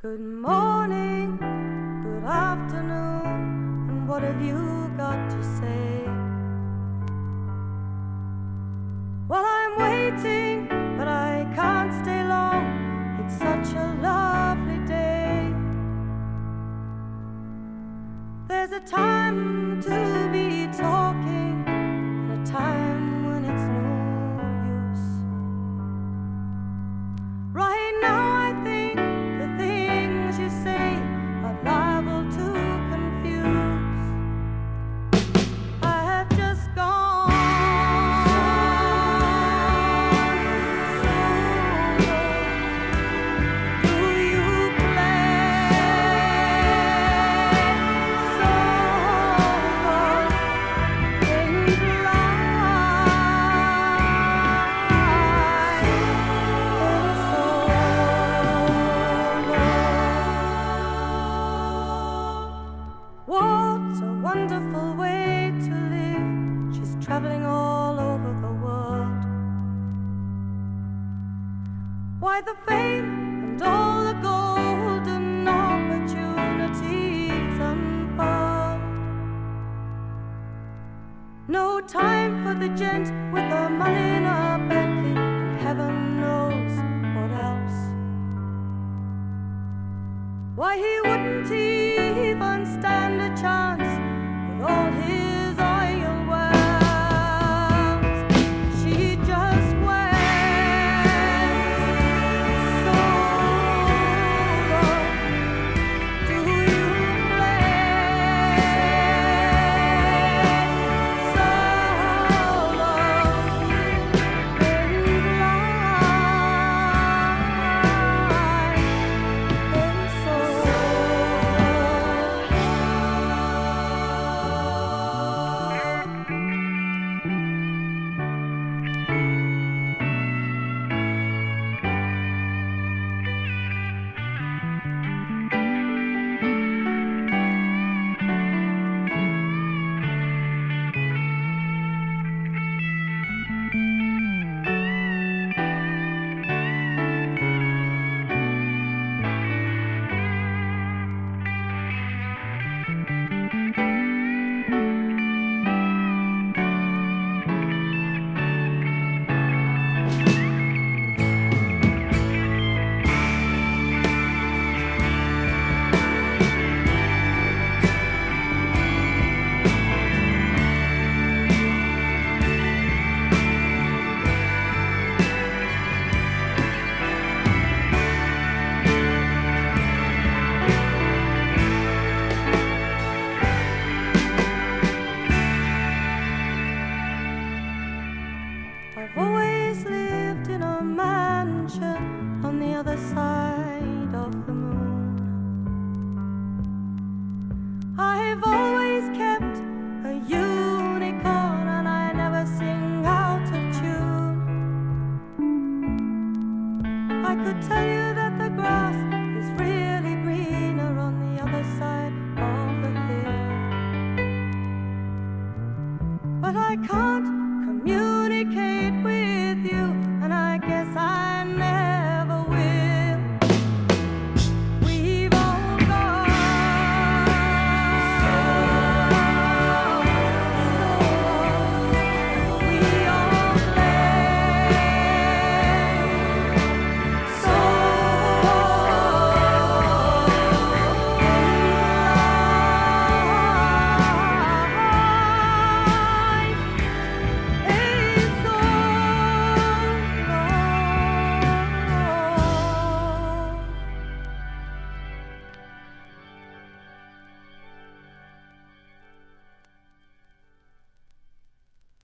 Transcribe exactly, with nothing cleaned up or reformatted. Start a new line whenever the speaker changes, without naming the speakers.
Good morning, good afternoon, and what have you got to say? Well, I'm waiting, but I can't stay long. It's such a lovely day. There's a time to be talking and a time when it's no use. Right now I think the things you say are liable to confuse. I have just gone so low. Do you play so low in What a wonderful way to live. She's traveling all over the world. Why the fame and all the golden opportunities unfold. No time for the gent with the money in her Bentley, and heaven knows what else. Why he wouldn't even stand a chance with all his oil wells. She just went so low. Do you play so low in life? It's so I've always lived in a mansion on the other side of the moon. I've always kept a unicorn and I never sing out of tune. I could tell you